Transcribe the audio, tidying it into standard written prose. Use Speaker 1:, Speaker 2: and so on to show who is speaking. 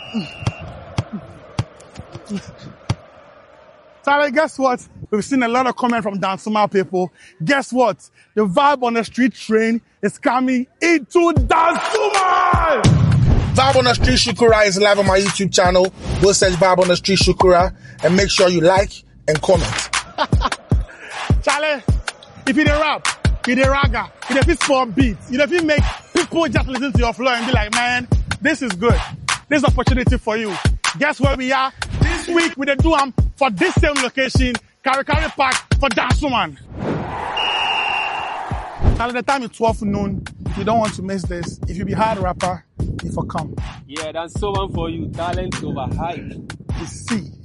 Speaker 1: Charlie, guess what? We've seen a lot of comment from Dansuma people. Guess what? The Vibe on the Street train is coming into Dansuma!
Speaker 2: Vibe on the Street Shukura is live on my YouTube channel. Go search Vibe on the Street Shukura and make sure you like and comment.
Speaker 1: Charlie, if you dey rap, you dey ragga, you dey fit for beats, you dey fit make people just listen to your flow and be like, man, this is good. This is an opportunity for you. Guess where we are? This week we dey do for this same location, Karikari Park for Dansuman. Charlie, the time is 12 noon. You don't want to miss this. If you be hard rapper, if you come.
Speaker 3: Yeah, that's so one for you. Talent over hype.
Speaker 1: You see.